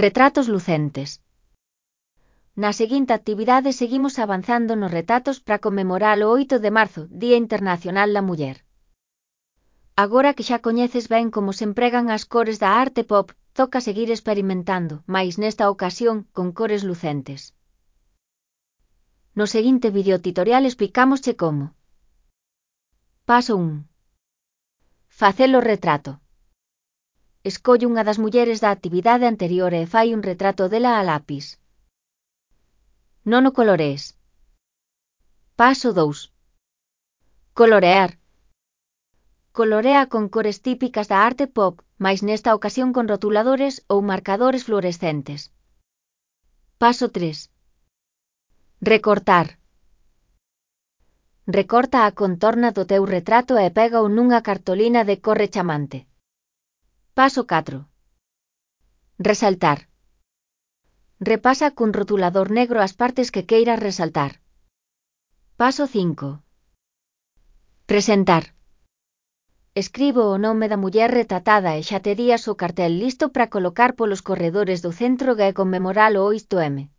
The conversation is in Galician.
Retratos lucentes. Na seguinte actividade seguimos avanzando nos retratos para conmemorar o 8 de marzo, Día Internacional da Muller. Agora que xa coñeces ben como se empregan as cores da arte pop, toca seguir experimentando, mais nesta ocasión con cores lucentes. No seguinte videotutorial explicámosche como. Paso 1. Facelo retrato. Escolle unha das mulleres da actividade anterior e fai un retrato dela a lápis. Non o colorees. Paso 2. Colorear. Colorea con cores típicas da arte pop, mais nesta ocasión con rotuladores ou marcadores fluorescentes. Paso 3. Recortar. Recorta a contorna do teu retrato e pégao nunha cartolina de cor chamante. Paso 4. Resaltar. Repasa cun rotulador negro as partes que queiras resaltar. Paso 5. Presentar. Escribo o nome da muller retratada e xa terías o cartel listo para colocar polos corredores do centro e conmemorar o 8M.